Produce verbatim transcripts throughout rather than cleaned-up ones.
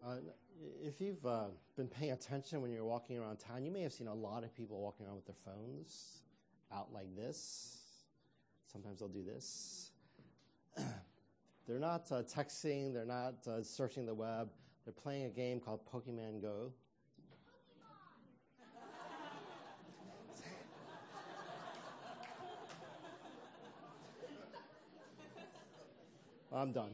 Uh, if you've uh, been paying attention when you're walking around town, you may have seen a lot of people walking around with their phones out like this. Sometimes they'll do this. They're not uh, texting. They're not uh, searching the web. They're playing a game called Pokemon Go. I'm done.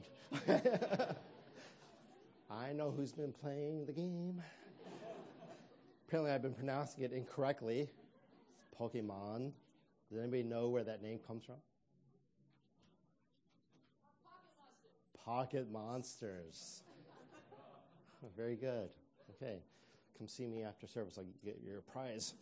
I know who's been playing the game. Apparently, I've been pronouncing it incorrectly. It's Pokemon. Does anybody know where that name comes from? Pocket Monsters. Oh, very good. Okay. Come see me after service. I'll get your prize.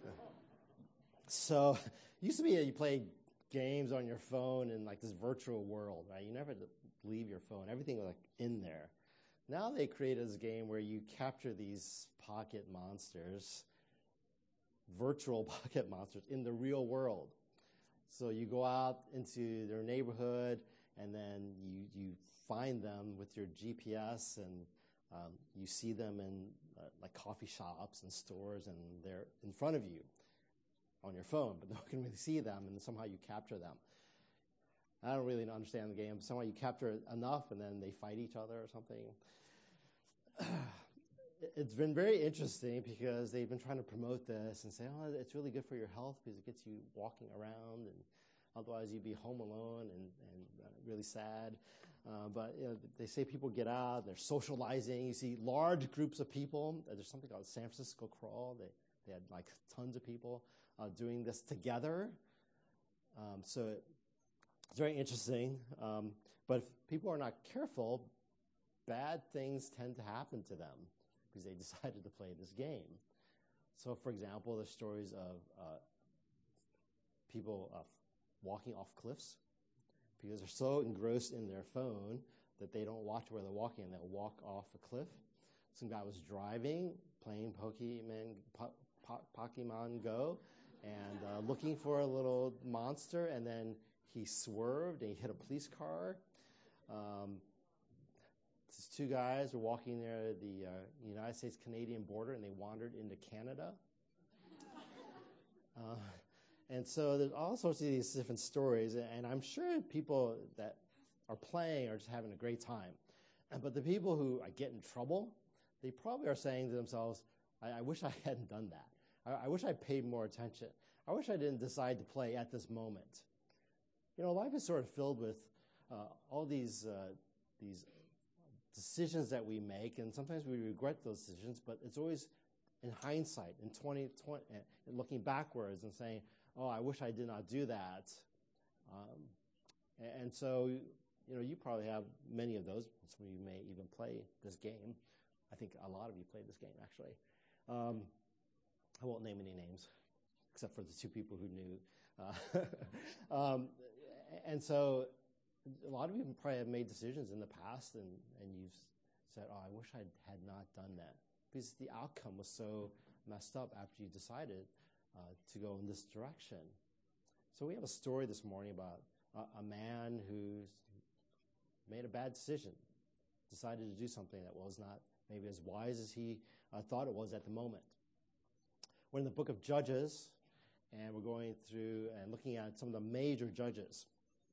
So, it used to be you played games on your phone in like this virtual world, right? You never leave your phone. Everything was like in there. Now they created this game where you capture these pocket monsters, virtual pocket monsters, in the real world. So you go out into their neighborhood, and then you you find them with your G P S, and um, you see them in uh, like coffee shops and stores, and they're in front of you on your phone, but no one can really see them, and somehow you capture them. I don't really understand the game. Somehow you capture it enough, and then they fight each other or something. It's been very interesting because they've been trying to promote this and say, oh, it's really good for your health because it gets you walking around, and otherwise you'd be home alone and, and uh, really sad. Uh, but you know, they say people get out, they're socializing. You see large groups of people. There's something called San Francisco Crawl. They, they had like tons of people uh, doing this together. Um, so it's very interesting. Um, but if people are not careful, bad things tend to happen to them because they decided to play this game. So, for example, there's stories of uh, people uh, walking off cliffs because they're so engrossed in their phone that they don't watch where they're walking, and they'll walk off a cliff. Some guy was driving, playing Pokemon, po- po- Pokemon Go, and uh, looking for a little monster, and then he swerved and he hit a police car. Um, these two guys were walking near the uh, United States-Canadian border, and they wandered into Canada. Uh, and so there's all sorts of these different stories, and I'm sure people that are playing are just having a great time. But the people who get in trouble, they probably are saying to themselves, I, I wish I hadn't done that. I, I wish I paid more attention. I wish I didn't decide to play at this moment. You know, life is sort of filled with uh, all these uh, these decisions that we make, and sometimes we regret those decisions, but it's always in hindsight, in twenty twenty, and looking backwards and saying, oh, I wish I did not do that. Um, and, and so, you know, you probably have many of those. Some of you may even play this game. I think a lot of you played this game, actually. Um, I won't name any names, except for the two people who knew. Uh, um, and so a lot of you probably have made decisions in the past, and, and you've said, oh, I wish I had not done that, because the outcome was so messed up after you decided uh, to go in this direction. So we have a story this morning about a, a man who's made a bad decision, decided to do something that was not maybe as wise as he uh, thought it was at the moment. We're in the book of Judges, and we're going through and looking at some of the major judges.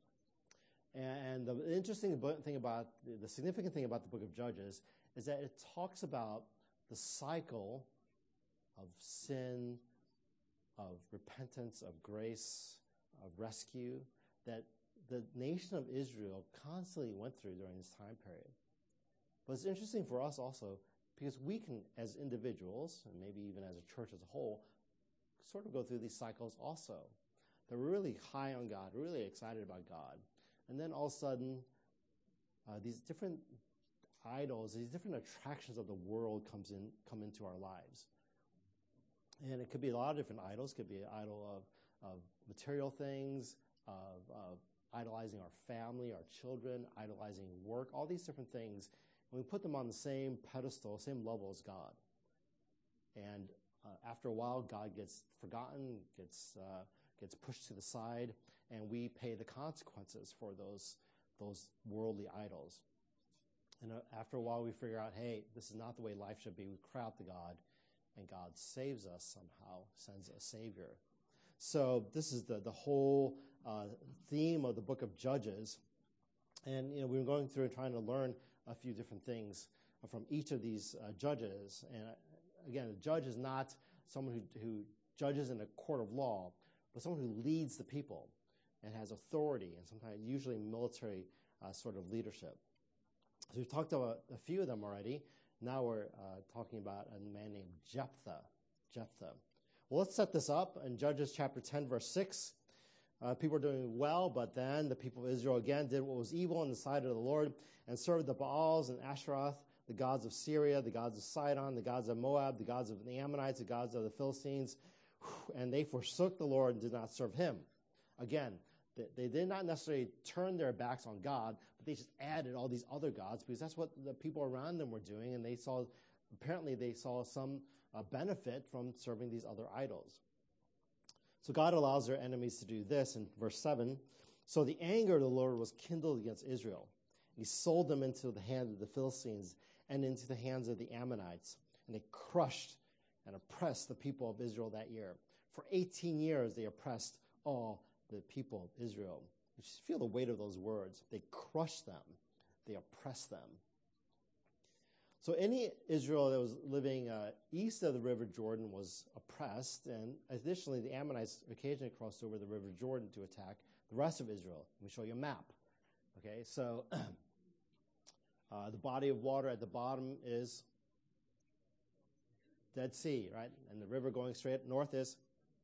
And the interesting thing about, the significant thing about the book of Judges is that it talks about the cycle of sin, of repentance, of grace, of rescue that the nation of Israel constantly went through during this time period. But it's interesting for us also because we can, as individuals, and maybe even as a church as a whole, sort of go through these cycles also. They're really high on God, really excited about God. And then all of a sudden, uh, these different idols, these different attractions of the world comes in, come into our lives. And it could be a lot of different idols. It could be an idol of, of material things, of, of idolizing our family, our children, idolizing work, all these different things. And we put them on the same pedestal, same level as God. And uh, after a while, God gets forgotten, gets uh, gets pushed to the side, and we pay the consequences for those those worldly idols. And uh, after a while, we figure out, hey, this is not the way life should be. We cry out to God, and God saves us somehow, sends a Savior. So this is the, the whole uh, theme of the book of Judges. And, you know, we were going through and trying to learn a few different things from each of these uh, judges. And, uh, again, a judge is not someone who, who judges in a court of law, but someone who leads the people and has authority and sometimes usually military uh, sort of leadership. So we've talked about a few of them already. Now we're uh, talking about a man named Jephthah. Jephthah. Well, let's set this up in Judges chapter ten, verse six. Uh, people are doing well, but then the people of Israel again did what was evil in the sight of the Lord and served the Baals and Asheroth, the gods of Syria, the gods of Sidon, the gods of Moab, the gods of the Ammonites, the gods of the Philistines, and they forsook the Lord and did not serve him. Again, they, they did not necessarily turn their backs on God, but they just added all these other gods because that's what the people around them were doing, and they saw, apparently they saw some uh, benefit from serving these other idols. So God allows their enemies to do this in verse seven. So the anger of the Lord was kindled against Israel. He sold them into the hand of the Philistines and into the hands of the Ammonites. And they crushed and oppressed the people of Israel that year. For eighteen years they oppressed all the people of Israel. You just feel the weight of those words. They crushed them. They oppressed them. So any Israel that was living uh, east of the River Jordan was oppressed, and additionally, the Ammonites occasionally crossed over the River Jordan to attack the rest of Israel. Let me show you a map. Okay, so uh, the body of water at the bottom is Dead Sea, right? And the river going straight north is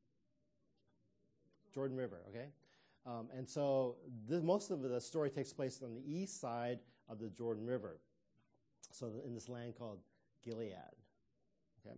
Jordan River, okay? Um, and so this, most of the story takes place on the east side of the Jordan River. So in this land called Gilead. Okay.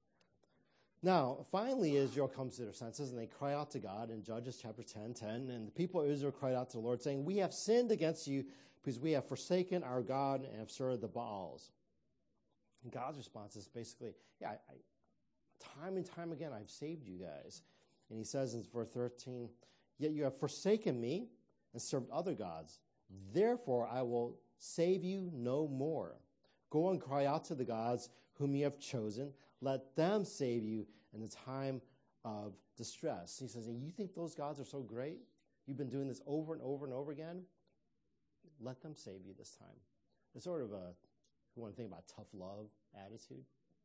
Now, finally, Israel comes to their senses, and they cry out to God in Judges chapter ten, ten. And the people of Israel cried out to the Lord, saying, "We have sinned against you because we have forsaken our God and have served the Baals." And God's response is basically, yeah, I, I, time and time again, I've saved you guys. And he says in verse thirteen, "Yet you have forsaken me and served other gods. Therefore, I will save you no more. Go and cry out to the gods whom you have chosen. Let them save you in the time of distress." He says, and you think those gods are so great? You've been doing this over and over and over again? Let them save you this time. It's sort of a, if you want to think about tough love attitude.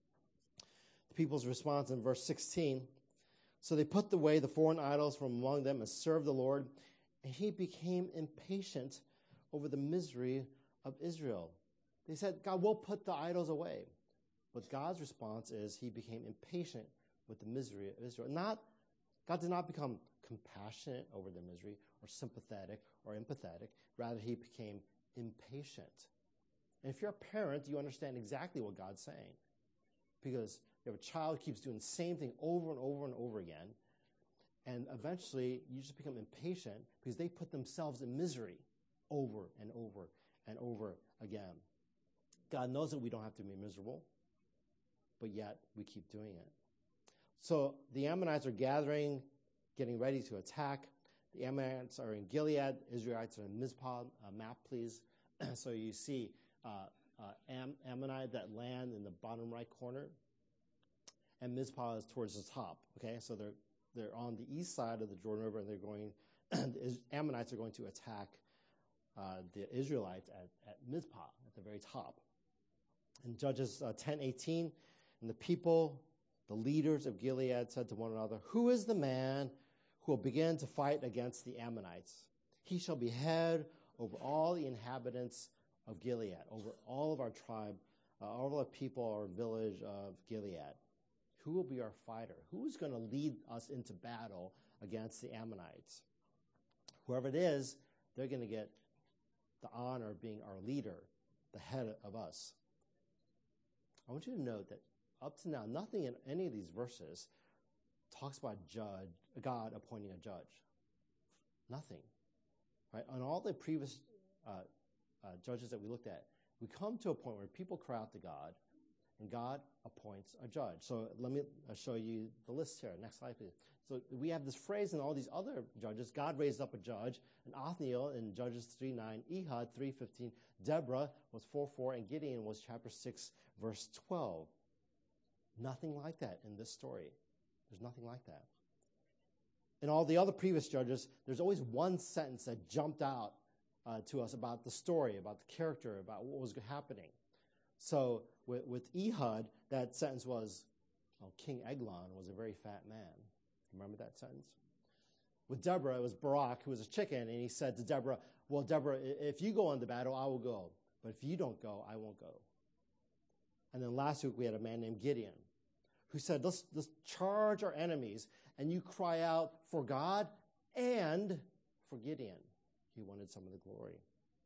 The people's response in verse sixteen, so they put away the foreign idols from among them and served the Lord, and he became impatient over the misery of Israel. They said, God, we'll put the idols away. But God's response is he became impatient with the misery of Israel. Not, God did not become compassionate over their misery or sympathetic or empathetic. Rather, he became impatient. And if you're a parent, you understand exactly what God's saying. Because you have a child who keeps doing the same thing over and over and over again. And eventually, you just become impatient because they put themselves in misery over and over and over again. God knows that we don't have to be miserable, but yet we keep doing it. So the Ammonites are gathering, getting ready to attack. The Ammonites are in Gilead. Israelites are in Mizpah. Uh, map, please. So you see uh, uh, Am- Ammonite, that land in the bottom right corner, and Mizpah is towards the top. Okay, so they're they're on the east side of the Jordan River, and they're going. The Ammonites are going to attack uh, the Israelites at, at Mizpah at the very top. In Judges uh, ten eighteen, and the people, the leaders of Gilead, said to one another, "Who is the man who will begin to fight against the Ammonites? He shall be head over all the inhabitants of Gilead, over all of our tribe, uh, all of our people, our village of Gilead. Who will be our fighter? Who is going to lead us into battle against the Ammonites? Whoever it is, they're going to get the honor of being our leader, the head of us." I want you to note that up to now, nothing in any of these verses talks about judge, God appointing a judge. Nothing. Right? On all the previous uh, uh, judges that we looked at, we come to a point where people cry out to God, and God appoints a judge. So let me show you the list here. Next slide, please. So we have this phrase in all these other judges. God raised up a judge, and Othniel in Judges three nine, Ehud three fifteen, Deborah was four four, and Gideon was chapter six, verse twelve. Nothing like that in this story. There's nothing like that. In all the other previous judges, there's always one sentence that jumped out uh, to us about the story, about the character, about what was happening. So with, with Ehud, that sentence was, oh, King Eglon was a very fat man. Remember that sentence? With Deborah, it was Barak, who was a chicken, and he said to Deborah, well, Deborah, if you go on the battle, I will go. But if you don't go, I won't go. And then last week, we had a man named Gideon, who said, let's, let's charge our enemies, and you cry out for God and for Gideon. He wanted some of the glory.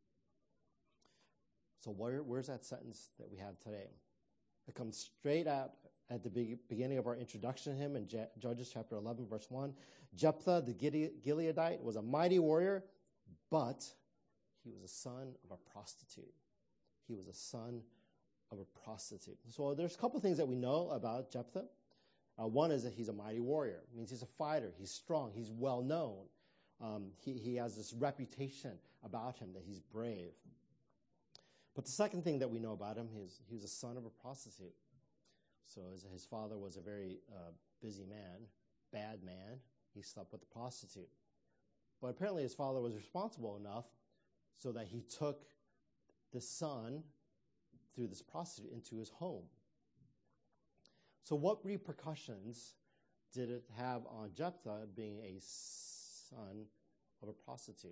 So where, where's that sentence that we have today? It comes straight out at the be- beginning of our introduction to him in Je- Judges chapter eleven, verse one. Jephthah the Gileadite was a mighty warrior, but he was a son of a prostitute. He was a son of a prostitute. So there's a couple things that we know about Jephthah. Uh, one is that he's a mighty warrior. It means he's a fighter. He's strong. He's well known. Um, he, he has this reputation about him that he's brave. But the second thing that we know about him is he was a son of a prostitute. So his, his father was a very uh, busy man, bad man. He slept with a prostitute. But apparently his father was responsible enough so that he took the son through this prostitute into his home. So what repercussions did it have on Jephthah being a son of a prostitute?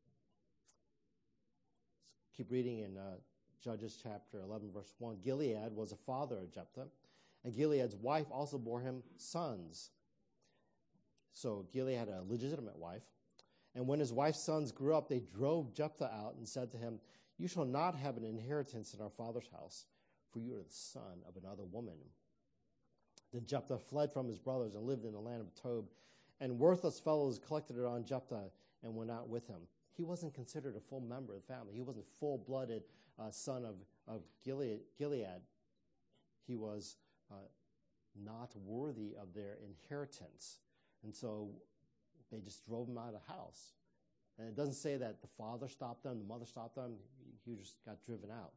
Let's keep reading in uh, Judges chapter eleven, verse one. Gilead was a father of Jephthah, and Gilead's wife also bore him sons. So Gilead had a legitimate wife. And when his wife's sons grew up, they drove Jephthah out and said to him, you shall not have an inheritance in our father's house, for you are the son of another woman. Then Jephthah fled from his brothers and lived in the land of Tob, and worthless fellows collected around Jephthah and went out with him. He wasn't considered a full member of the family. He wasn't a full-blooded uh, son of, of Gilead. Gilead. He was uh, not worthy of their inheritance. And so they just drove him out of the house. And it doesn't say that the father stopped them, the mother stopped them. He just got driven out.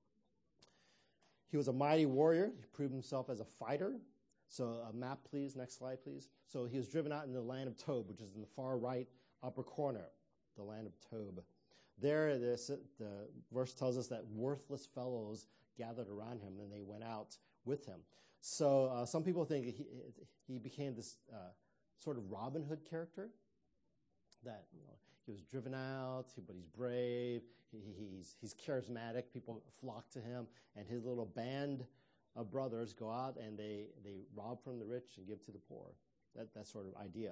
He was a mighty warrior. He proved himself as a fighter. So a map, please. Next slide, please. So he was driven out in the land of Tob, which is in the far right upper corner, the land of Tob. There, this, the verse tells us that worthless fellows gathered around him, and they went out with him. So uh, some people think he, he became this uh, sort of Robin Hood character, that you know, he was driven out, but he's brave, he, he's, he's charismatic, people flock to him, and his little band of brothers go out and they, they rob from the rich and give to the poor. That, that sort of idea.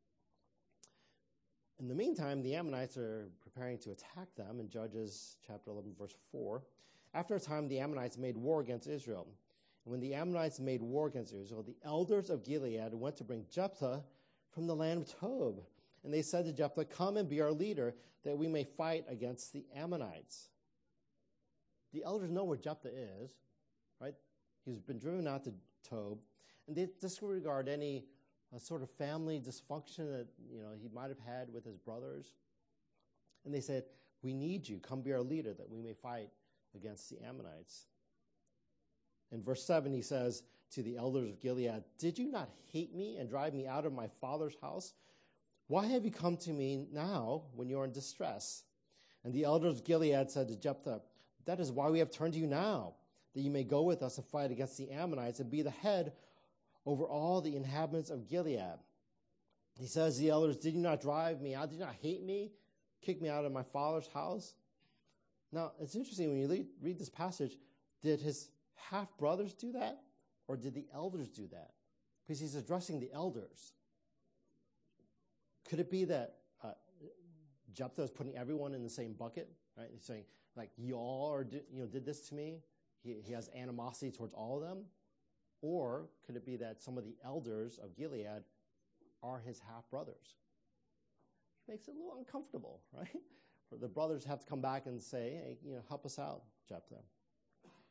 In the meantime, the Ammonites are preparing to attack them in Judges chapter eleven, verse four. After a time, the Ammonites made war against Israel. And when the Ammonites made war against Israel, the elders of Gilead went to bring Jephthah from the land of Tob. And they said to Jephthah, come and be our leader, that we may fight against the Ammonites. The elders know where Jephthah is, right? He's been driven out to Tob, and they disregard any uh, sort of family dysfunction that you know he might have had with his brothers. And they said, we need you. Come be our leader, that we may fight against the Ammonites. In verse seven, he says to the elders of Gilead, did you not hate me and drive me out of my father's house? Why have you come to me now when you are in distress? And the elders of Gilead said to Jephthah, that is why we have turned to you now, that you may go with us and fight against the Ammonites and be the head over all the inhabitants of Gilead. He says to the elders, did you not drive me out? Did you not hate me? Kick me out of my father's house? Now, it's interesting when you read, read this passage, did his half-brothers do that? Or did the elders do that? Because he's addressing the elders. Could it be that uh, Jephthah is putting everyone in the same bucket? Right? He's saying, like, y'all are, you know, did this to me. He, he has animosity towards all of them. Or could it be that some of the elders of Gilead are his half-brothers? Which makes it a little uncomfortable, right? For the brothers have to come back and say, hey, you know, help us out, Jephthah.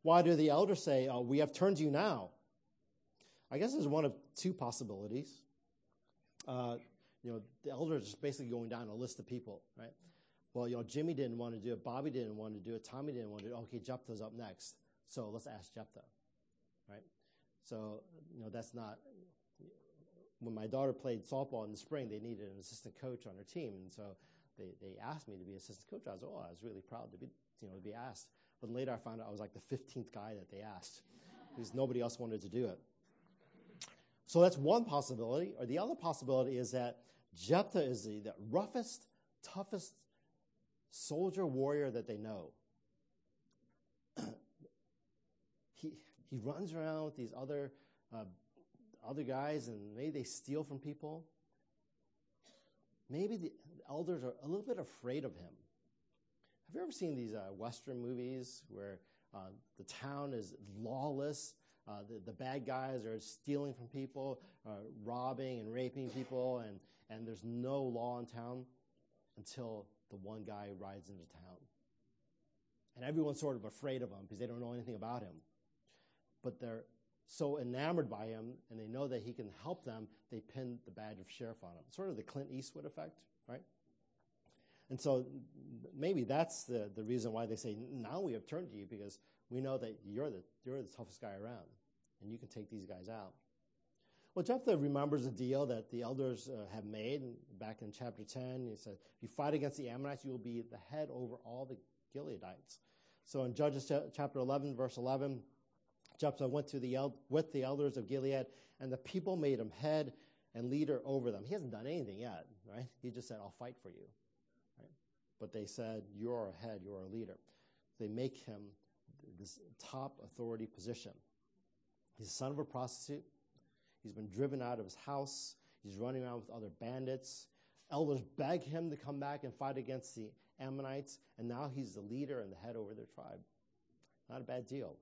Why do the elders say, oh, we have turned to you now? I guess there's one of two possibilities. Uh, you know, the elders are just basically going down a list of people, right? Well, you know, Jimmy didn't want to do it. Bobby didn't want to do it. Tommy didn't want to do it. Okay, Jephthah's up next. So let's ask Jephthah, right? So, you know, that's not... When my daughter played softball in the spring, they needed an assistant coach on her team. And so they, they asked me to be assistant coach. I was, oh, I was really proud to be, you know, to be asked. But later I found out I was like the fifteenth guy that they asked because nobody else wanted to do it. So that's one possibility. Or the other possibility is that Jephthah is the, the roughest, toughest soldier warrior that they know. he he runs around with these other uh, other guys, and maybe they steal from people. Maybe the elders are a little bit afraid of him. Have you ever seen these uh, Western movies where uh, the town is lawless? Uh, the, the bad guys are stealing from people, uh, robbing and raping people, and, and there's no law in town until the one guy rides into town. And everyone's sort of afraid of him because they don't know anything about him. But they're so enamored by him, and they know that he can help them, they pin the badge of sheriff on him. Sort of the Clint Eastwood effect, right? And so maybe that's the, the reason why they say, now we have turned to you, because we know that you're the, you're the toughest guy around, and you can take these guys out. Well, Jephthah remembers the deal that the elders uh, have made back in chapter ten. He said, if you fight against the Ammonites, you will be the head over all the Gileadites. So in Judges chapter eleven, verse eleven, Jephthah went to the el- with the elders of Gilead, and the people made him head and leader over them. He hasn't done anything yet, right? He just said, I'll fight for you. Right? But they said, you're a head, you're a leader. They make him this top authority position. He's the son of a prostitute. He's been driven out of his house. He's running around with other bandits. Elders beg him to come back and fight against the Ammonites, and now he's the leader and the head over their tribe. Not a bad deal.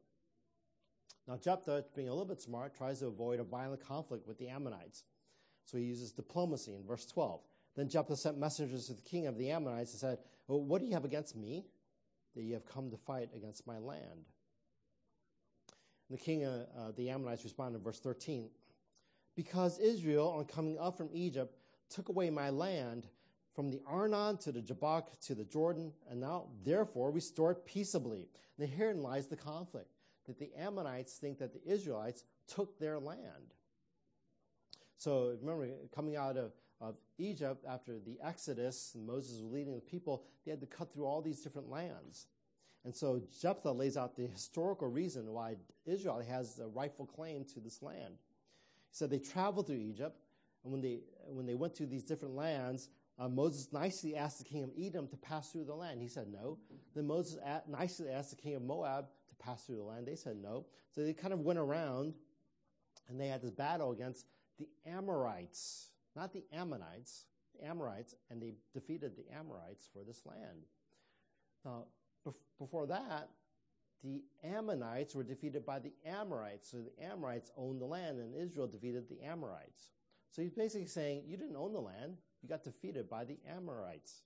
Now, Jephthah, being a little bit smart, tries to avoid a violent conflict with the Ammonites. So he uses diplomacy in verse twelve. Then Jephthah sent messengers to the king of the Ammonites and said, well, what do you have against me, that you have come to fight against my land? And the king of uh, the Ammonites responded in verse thirteen, because Israel, on coming up from Egypt, took away my land from the Arnon to the Jabbok to the Jordan, and now, therefore, restore it peaceably. And herein lies the conflict, that the Ammonites think that the Israelites took their land. So remember, coming out of, of Egypt after the Exodus, and Moses was leading the people, they had to cut through all these different lands. And so Jephthah lays out the historical reason why Israel has a rightful claim to this land. He said they traveled through Egypt, and when they when they went to these different lands, uh, Moses nicely asked the king of Edom to pass through the land. He said no. Then Moses a- nicely asked the king of Moab to pass through the land. They said no. So they kind of went around, and they had this battle against the Amorites, not the Ammonites, the Amorites, and they defeated the Amorites for this land. Now, bef- before that, the Ammonites were defeated by the Amorites. So the Amorites owned the land, and Israel defeated the Amorites. So he's basically saying, you didn't own the land. You got defeated by the Amorites.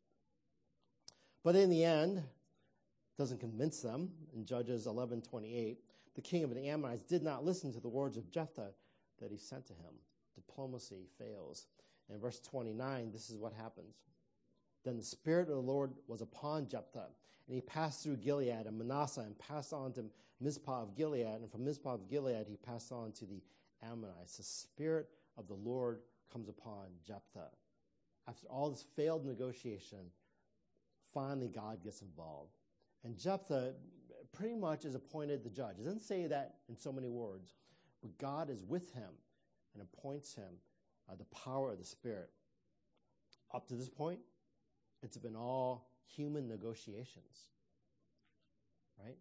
But in the end, doesn't convince them. In Judges eleven twenty-eight, the king of the Ammonites did not listen to the words of Jephthah that he sent to him. Diplomacy fails. In verse twenty-nine, this is what happens. Then the Spirit of the Lord was upon Jephthah, and he passed through Gilead and Manasseh and passed on to Mizpah of Gilead, and from Mizpah of Gilead he passed on to the Ammonites. The Spirit of the Lord comes upon Jephthah. After all this failed negotiation, finally God gets involved. And Jephthah pretty much is appointed the judge. It doesn't say that in so many words, but God is with him and appoints him uh, the power of the Spirit. Up to this point, it's been all human negotiations, right?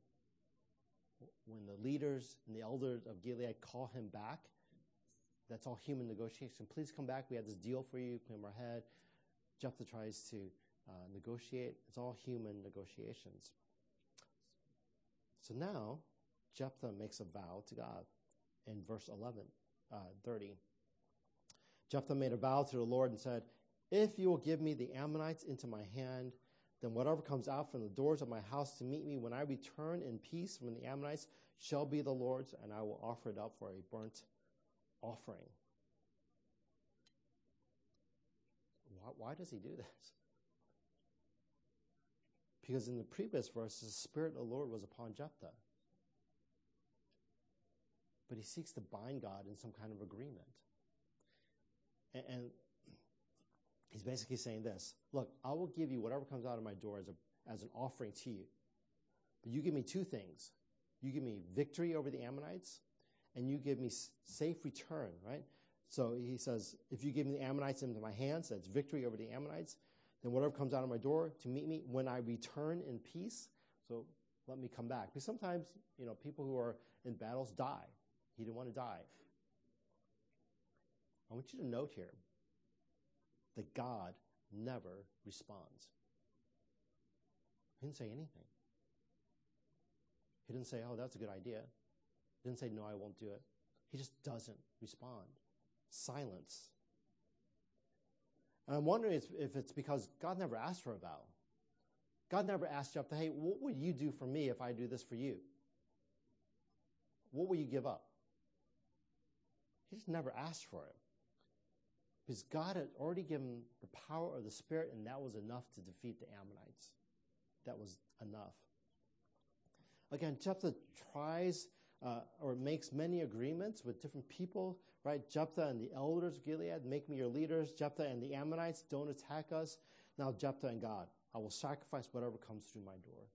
When the leaders and the elders of Gilead call him back, that's all human negotiation. Please come back. We have this deal for you. Come ahead. Jephthah tries to uh, negotiate. It's all human negotiations. So now, Jephthah makes a vow to God in verse eleven, uh, thirty. Jephthah made a vow to the Lord and said, if you will give me the Ammonites into my hand, then whatever comes out from the doors of my house to meet me when I return in peace from the Ammonites shall be the Lord's, and I will offer it up for a burnt offering. Why, why does he do this? Because in the previous verse, the Spirit of the Lord was upon Jephthah. But he seeks to bind God in some kind of agreement. And, and he's basically saying this: look, I will give you whatever comes out of my door as, a, as an offering to you. But you give me two things. You give me victory over the Ammonites, and you give me safe return, right? So he says, if you give me the Ammonites into my hands, that's victory over the Ammonites, then whatever comes out of my door to meet me when I return in peace, so let me come back. Because sometimes, you know, people who are in battles die. He didn't want to die. I want you to note here that God never responds. He didn't say anything. He didn't say, oh, that's a good idea. He didn't say, no, I won't do it. He just doesn't respond. Silence. And I'm wondering if it's because God never asked for a vow. God never asked Jephthah, hey, what would you do for me if I do this for you? What will you give up? He just never asked for it. Because God had already given the power of the Spirit, and that was enough to defeat the Ammonites. That was enough. Again, Jephthah tries uh, or makes many agreements with different people, right? Jephthah and the elders of Gilead, make me your leaders. Jephthah and the Ammonites, don't attack us. Now Jephthah and God, I will sacrifice whatever comes through my door.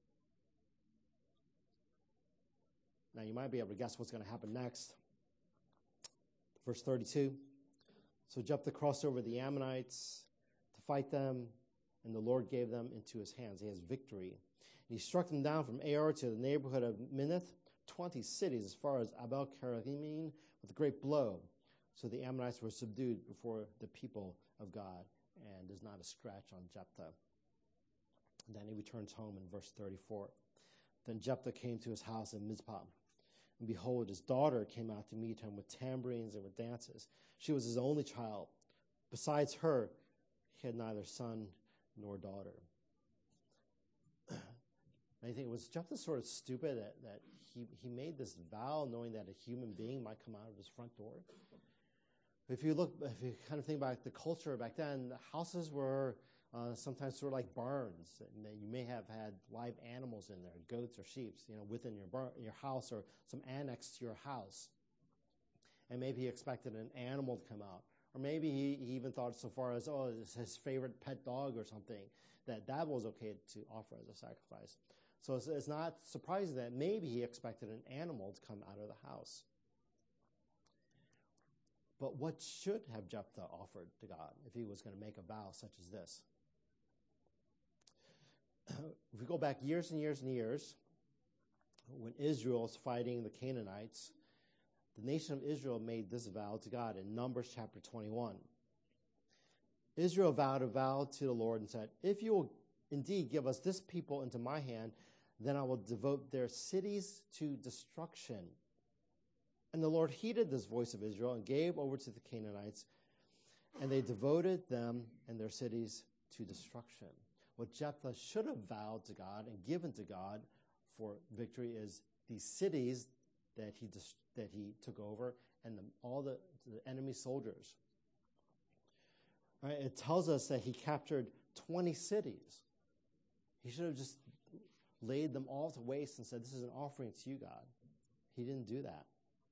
Now you might be able to guess what's going to happen next. Verse thirty-two. So Jephthah crossed over the Ammonites to fight them, and the Lord gave them into his hands. He has victory. And he struck them down from Ar to the neighborhood of Minnith, twenty cities as far as Abel-Keramim, with a great blow. So the Ammonites were subdued before the people of God, and there's not a scratch on Jephthah. And then he returns home in verse thirty-four. Then Jephthah came to his house in Mizpah. And behold, his daughter came out to meet him with tambourines and with dances. She was his only child. Besides her, he had neither son nor daughter. And I think it was Jephthah sort of stupid that, that he, he made this vow knowing that a human being might come out of his front door. If you look, if you kind of think about the culture back then, the houses were uh, sometimes sort of like barns. And you may have had live animals in there, goats or sheep, you know, within your bar, your house or some annex to your house. And maybe he expected an animal to come out. Or maybe he, he even thought so far as, oh, it's his favorite pet dog or something, that that was okay to offer as a sacrifice. So it's, it's not surprising that maybe he expected an animal to come out of the house. But what should have Jephthah offered to God if he was going to make a vow such as this? If we go back years and years and years, when Israel was fighting the Canaanites, the nation of Israel made this vow to God in Numbers chapter twenty-one. Israel vowed a vow to the Lord and said, if you will indeed give us this people into my hand, then I will devote their cities to destruction. And the Lord heeded this voice of Israel and gave over to the Canaanites, and they devoted them and their cities to destruction. What Jephthah should have vowed to God and given to God for victory is these cities that he dis- that he took over and the, all the, the enemy soldiers. Right? It tells us that he captured twenty cities. He should have just laid them all to waste and said, this is an offering to you, God. He didn't do that.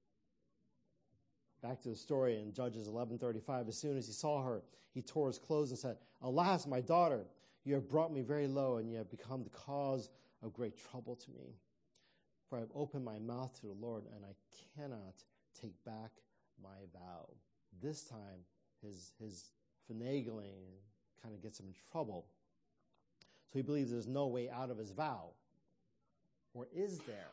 Back to the story in Judges eleven thirty-five. As soon as he saw her, he tore his clothes and said, alas, my daughter, you have brought me very low, and you have become the cause of great trouble to me. For I have opened my mouth to the Lord, and I cannot take back my vow. This time, his, his finagling kind of gets him in trouble. So he believes there's no way out of his vow. Or is there?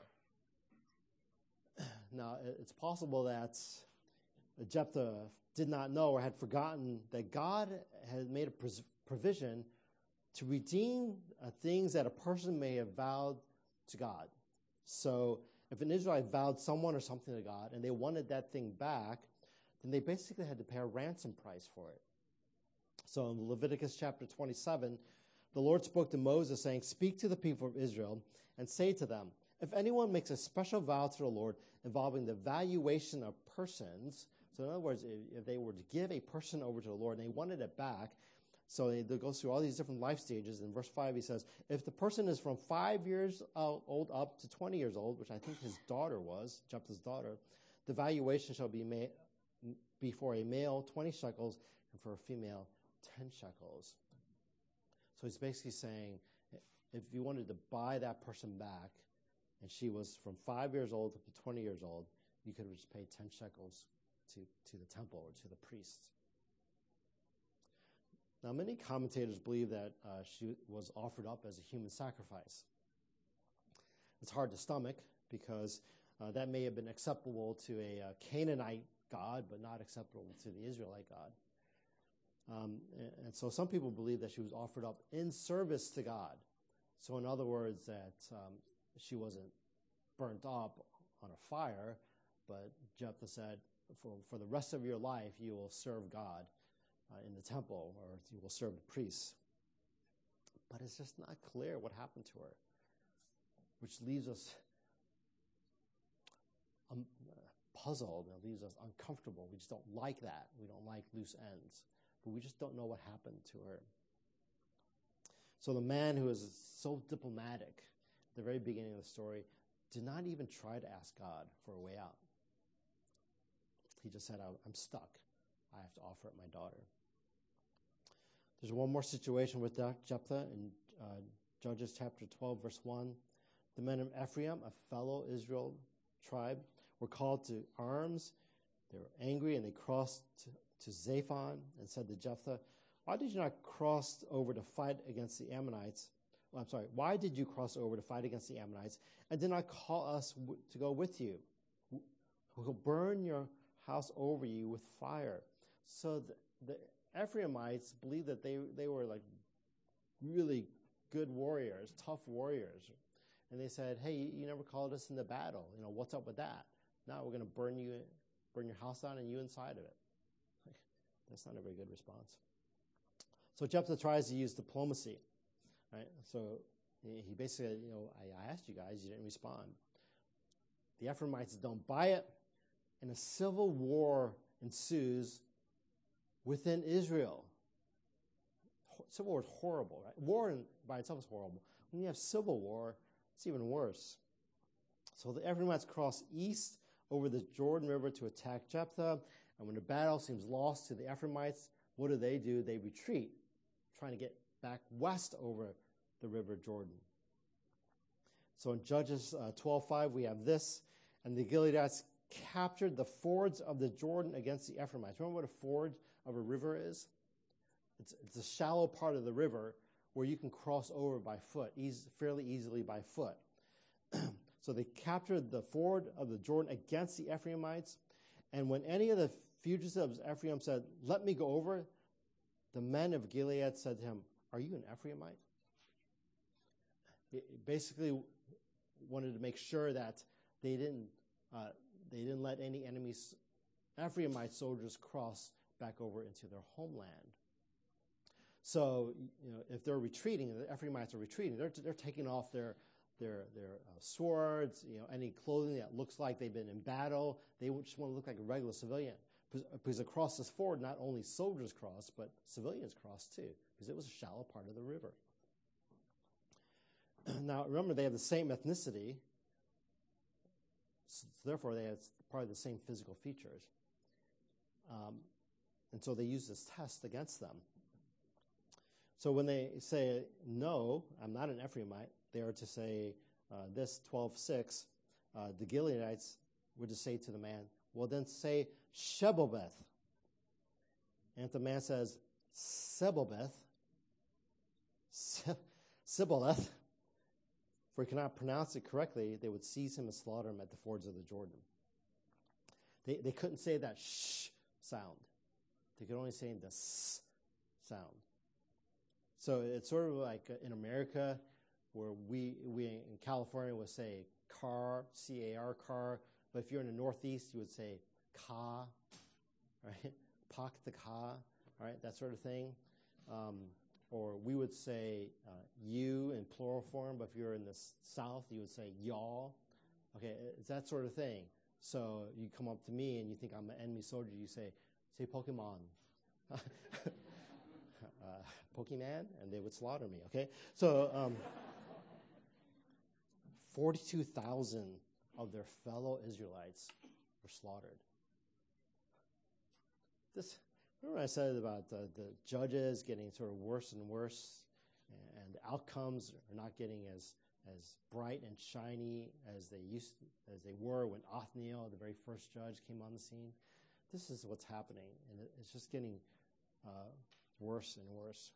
Now, it's possible that Jephthah did not know or had forgotten that God had made a provision to redeem uh, things that a person may have vowed to God. So if an Israelite vowed someone or something to God and they wanted that thing back, then they basically had to pay a ransom price for it. So in Leviticus chapter twenty-seven, the Lord spoke to Moses, saying, "Speak to the people of Israel and say to them, if anyone makes a special vow to the Lord involving the valuation of persons," so in other words, if, if they were to give a person over to the Lord and they wanted it back, so they, they go through all these different life stages. In verse five, he says, if the person is from five years old up to twenty years old, which I think his daughter was, Jephthah's daughter, the valuation shall be made be for a male twenty shekels and for a female ten shekels. So he's basically saying, if you wanted to buy that person back, and she was from five years old up to twenty years old, you could just pay ten shekels to, to the temple or to the priests. Now, many commentators believe that uh, she was offered up as a human sacrifice. It's hard to stomach because uh, that may have been acceptable to a uh, Canaanite god, but not acceptable to the Israelite god. Um, and, and so some people believe that she was offered up in service to God. So in other words, that um, she wasn't burnt up on a fire, but Jephthah said, for, for the rest of your life, you will serve God uh, in the temple, or you will serve the priests. But it's just not clear what happened to her, which leaves us um, puzzled. It leaves us uncomfortable. We just don't like that. We don't like loose ends. But we just don't know what happened to her. So the man who is so diplomatic at the very beginning of the story did not even try to ask God for a way out. He just said, I'm stuck. I have to offer up my daughter. There's one more situation with Jephthah in uh, Judges chapter twelve, verse one. The men of Ephraim, a fellow Israel tribe, were called to arms. They were angry, and they crossed to, to Zaphon and said to Jephthah, why did you not cross over to fight against the Ammonites? Well, I'm sorry, why did you cross over to fight against the Ammonites and did not call us w- to go with you? We'll burn your house over you with fire. So the, the Ephraimites believed that they, they were like really good warriors, tough warriors. And they said, hey, you never called us in the battle. You know, what's up with that? Now we're going to burn you, burn your house down and you inside of it. Like, that's not a very good response. So Jephthah tries to use diplomacy, right? So he basically said, you know, I, I asked you guys, you didn't respond. The Ephraimites don't buy it, and a civil war ensues within Israel. Civil war is horrible, right? War in, by itself is horrible. When you have civil war, it's even worse. So the Ephraimites cross east over the Jordan River to attack Jephthah, and when the battle seems lost to the Ephraimites, what do they do? They retreat, trying to get back west over the river Jordan. So in Judges uh, twelve five, we have this, and the Gileadites captured the fords of the Jordan against the Ephraimites. Remember what a ford of a river is? It's, it's a shallow part of the river where you can cross over by foot, easy, fairly easily by foot. So they captured the ford of the Jordan against the Ephraimites, and when any of the fugitives of Ephraim said, let me go over, the men of Gilead said to him, are you an Ephraimite? It basically wanted to make sure that they didn't uh, they didn't let any enemies, Ephraimite soldiers, cross back over into their homeland. So, you know, if they're retreating, the Ephraimites are retreating, they're they're taking off their their their uh, swords, you know, any clothing that looks like they've been in battle. They just want to look like a regular civilian. Because across this ford, not only soldiers crossed, but civilians crossed too, because it was a shallow part of the river. Now, remember, they have the same ethnicity, so therefore they have probably the same physical features. Um, and so they use this test against them. So when they say, no, I'm not an Ephraimite, they are to say uh, this, twelve six, uh, the Gileadites were to say to the man, well, then say Shebobeth. And if the man says Sebobeth, Sibboleth, for he cannot pronounce it correctly, they would seize him and slaughter him at the fords of the Jordan. They they couldn't say that sh sound. They could only say the s sound. So it's sort of like in America, where we we in California would say car, C A R, car. But if you're in the Northeast, you would say ka, right? Pak the ka, right? That sort of thing. Um, or we would say uh, you in plural form, but if you're in the s- South, you would say y'all. Okay, it's that sort of thing. So you come up to me and you think I'm an enemy soldier, you say, say Pokemon. uh, Pokemon, and they would slaughter me, okay? So um, forty-two thousand of their fellow Israelites were slaughtered. This, remember I said about the, the judges getting sort of worse and worse, and the outcomes are not getting as as bright and shiny as they used to, as they were when Othniel, the very first judge, came on the scene. This is what's happening, and it, it's just getting uh, worse and worse.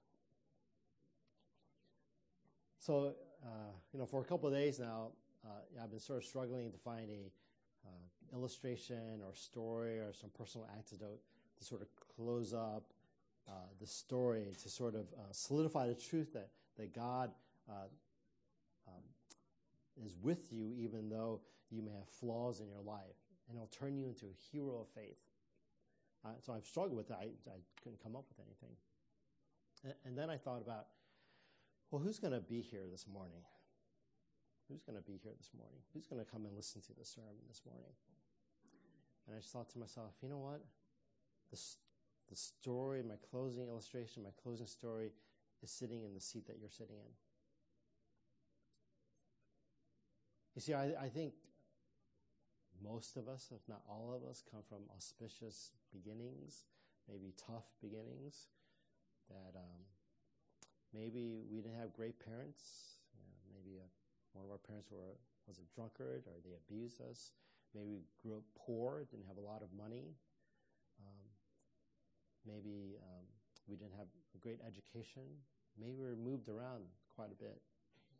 So, uh, you know, for a couple of days now, uh, I've been sort of struggling to find a uh, illustration or story or some personal anecdote to sort of close up uh, the story, to sort of uh, solidify the truth that, that God uh, um, is with you even though you may have flaws in your life, and He'll turn you into a hero of faith. Uh, so I've struggled with that. I, I couldn't come up with anything. And, and then I thought about, well, who's going to be here this morning? Who's going to be here this morning? Who's going to come and listen to the sermon this morning? And I just thought to myself, you know what? The, the story, my closing illustration, my closing story is sitting in the seat that you're sitting in. You see, I, I think most of us, if not all of us, come from auspicious beginnings, maybe tough beginnings, that um, maybe we didn't have great parents. You know, maybe a, one of our parents were was a drunkard, or they abused us. Maybe we grew up poor, didn't have a lot of money. Um, maybe um, we didn't have a great education. Maybe we were moved around quite a bit.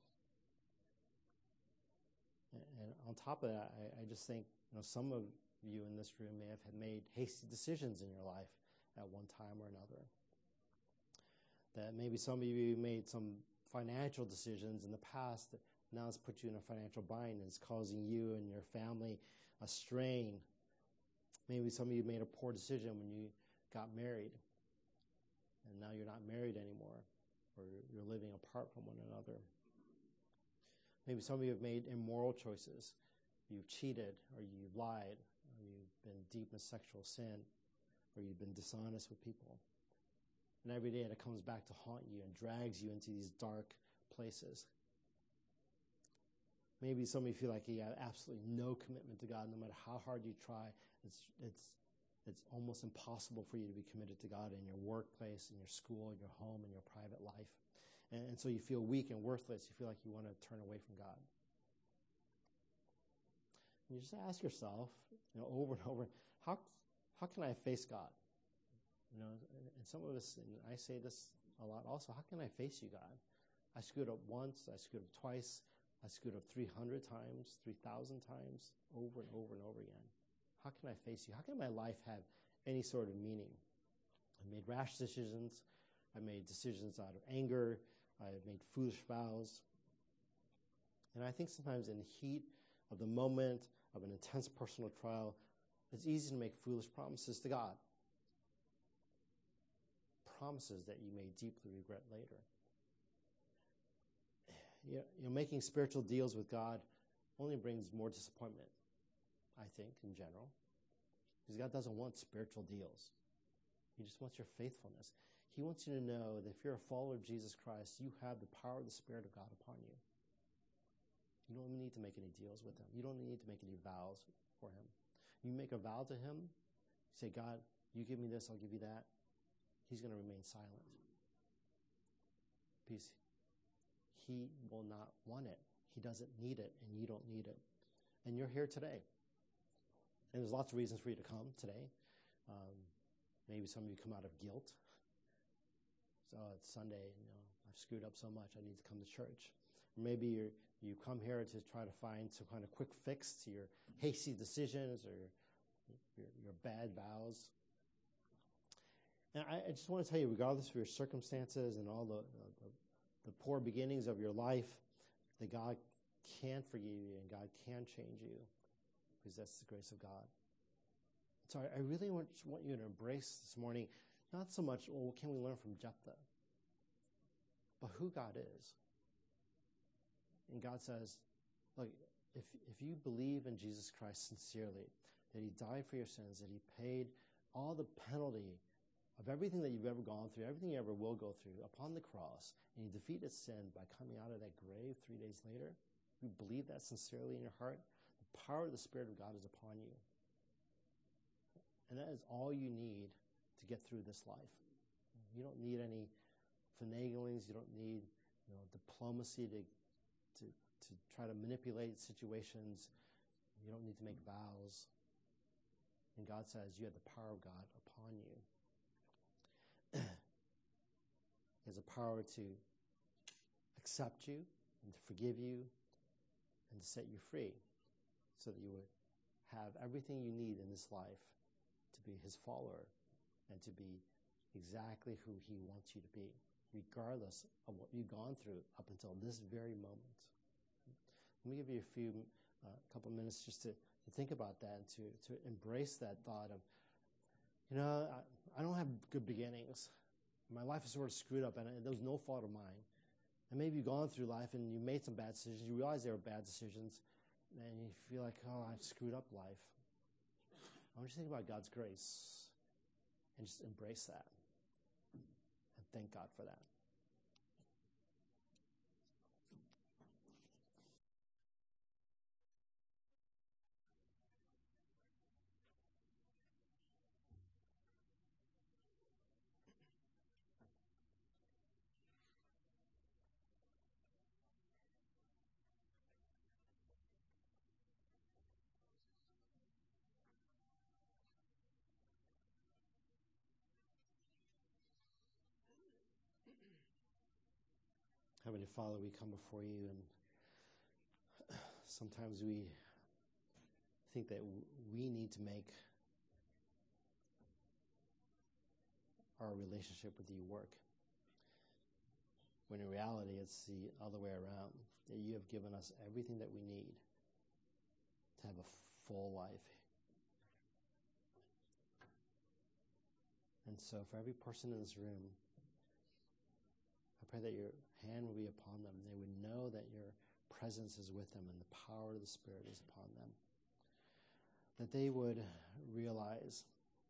And, and on top of that, I, I just think, you know, some of you in this room may have made hasty decisions in your life at one time or another. That maybe some of you made some financial decisions in the past that now it's put you in a financial bind, and it's causing you and your family a strain. Maybe some of you made a poor decision when you got married, and now you're not married anymore, or you're living apart from one another. Maybe some of you have made immoral choices. You've cheated, or you've lied, or you've been deep in sexual sin, or you've been dishonest with people. And every day it comes back to haunt you and drags you into these dark places. Maybe some of you feel like you have absolutely no commitment to God. No matter how hard you try, it's it's it's almost impossible for you to be committed to God in your workplace, in your school, in your home, in your private life. And, and so you feel weak and worthless. You feel like you want to turn away from God. And you just ask yourself, you know, over and over, how how can I face God? You know, and some of us, and I say this a lot also, how can I face you, God? I screwed up once, I screwed up twice, I screwed up three hundred times, three thousand times, over and over and over again. How can I face you? How can my life have any sort of meaning? I made rash decisions. I made decisions out of anger. I made foolish vows. And I think sometimes in the heat of the moment of an intense personal trial, it's easy to make foolish promises to God. Promises that you may deeply regret later. You know, making spiritual deals with God only brings more disappointment, I think, in general. Because God doesn't want spiritual deals. He just wants your faithfulness. He wants you to know that if you're a follower of Jesus Christ, you have the power of the Spirit of God upon you. You don't need to make any deals with Him. You don't need to make any vows for Him. You make a vow to Him, you say, God, you give me this, I'll give you that. He's going to remain silent. Because He will not want it. He doesn't need it, and you don't need it. And you're here today. And there's lots of reasons for you to come today. Um, maybe some of you come out of guilt. So it's Sunday, you know, I've screwed up so much, I need to come to church. Or maybe you you come here to try to find some kind of quick fix to your hasty decisions or your, your bad vows. And I, I just want to tell you, regardless of your circumstances and all the, the, the poor beginnings of your life, that God can forgive you and God can change you, because that's the grace of God. So I, I really want, want you to embrace this morning, not so much, well, what can we learn from Jephthah? but who God is. And God says, look, if, if you believe in Jesus Christ sincerely, that he died for your sins, that he paid all the penalty of everything that you've ever gone through, everything you ever will go through upon the cross, and he defeated sin by coming out of that grave three days later, if you believe that sincerely in your heart, the power of the Spirit of God is upon you. And that is all you need to get through this life. You don't need any finaglings. You don't need, you know, diplomacy to, to, to try to manipulate situations. You don't need to make vows. And God says you have the power of God upon you. He has a power to accept you and to forgive you and to set you free so that you would have everything you need in this life to be his follower and to be exactly who he wants you to be, regardless of what you've gone through up until this very moment. Let me give you a few, a uh, couple minutes just to, to think about that and to, to embrace that thought of, you know, I, I don't have good beginnings. My life is sort of screwed up, and there was no fault of mine. And maybe you've gone through life and you made some bad decisions. You realize they were bad decisions, and you feel like, oh, I've screwed up life. I want you to think about God's grace and just embrace that and thank God for that. Heavenly Father, we come before you, and sometimes we think that we need to make our relationship with you work, when in reality it's the other way around, that you have given us everything that we need to have a full life. And so for every person in this room, I pray that your hand will be upon them. They would know that your presence is with them and the power of the Spirit is upon them. That they would realize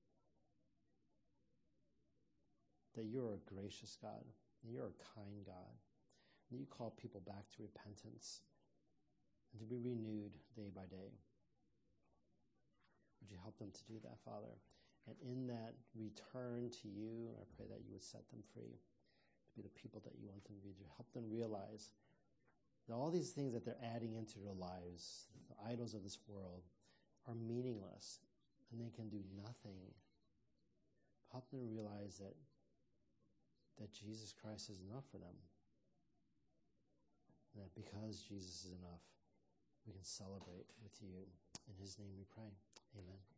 that you're a gracious God, that you're a kind God, that you call people back to repentance and to be renewed day by day. Would you help them to do that, Father? And in that return to you, I pray that you would set them free, to be the people that you want them to be, to help them realize that all these things that they're adding into their lives, the idols of this world, are meaningless and they can do nothing. Help them realize that that Jesus Christ is enough for them. And that because Jesus is enough, we can celebrate with you. In his name we pray. Amen.